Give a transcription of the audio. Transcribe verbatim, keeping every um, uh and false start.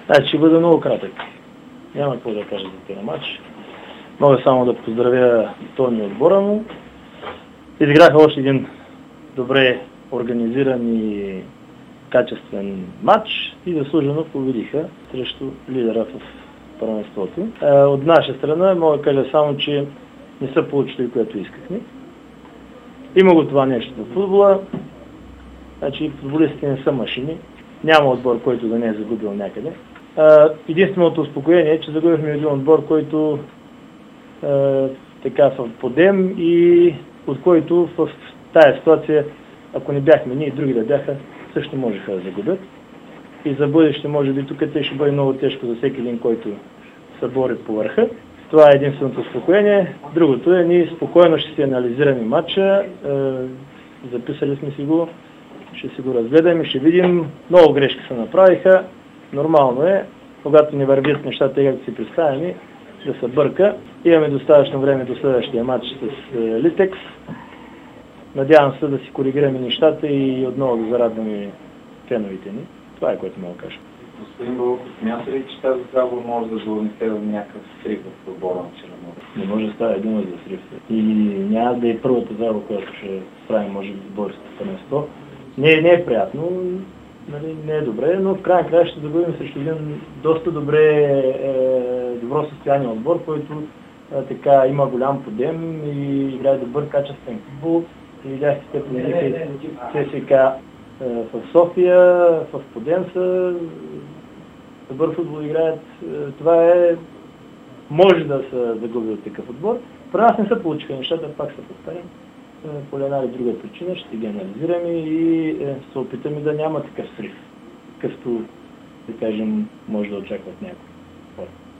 Значи ще бъде много кратък. Няма какво да кажа за този матч. Мога само да поздравя Тони отбора му. Изиграха още един добре организиран и качествен матч и заслужено победиха срещу лидера в първенството. От наша страна мога да кажа само, че не са получили, което искахме. Има го това нещо в футбола. Значи футболистите не са машини. Няма отбор, който да не е загубил някъде. Единственото успокоение е, че загубихме един отбор, който е така в подем и от който в тая ситуация, ако не бяхме ние, други да бяха, също можеха да загубят. И за бъдеще, може би, тук те ще бъде много тежко за всеки един, който се бори по върха. Това е единственото успокоение. Другото е, ние спокойно ще си анализираме матча. Е, записали сме си го, ще си го разгледаме, ще видим. Много грешки се направиха. Нормално е, когато не вървят нещата, както си представяме, да се бърка. Имаме достатъчно време до следващия матч с е, Литекс. Надявам се да си коригираме нещата и отново да зарадваме феновите ни. Това е, което мога да кажа. Господин Бълъков, смята ли, че тази загуба може да донесе до някакъв срив в отбора на Черноморец? Не може да става дума за срив. И няма да е първата загуба, която ще правим, може би, в българското първенство. Не, не е приятно, нали, не е добре, но в крайна края ще загубим срещу един доста добре, е, добро състояние отбор, който е, така има голям подем и играе добър качествен футбол. Видяхте те победиха ЦСК в София, в Поденса, добър футбол играят. Това е, може да се загуби от такъв отбор. При нас не се получиха нещата, пак се повтарям. По една или друга причина ще ги анализираме и се опитаме да няма такъв срив, какъвто, да кажем, може да очакват някой.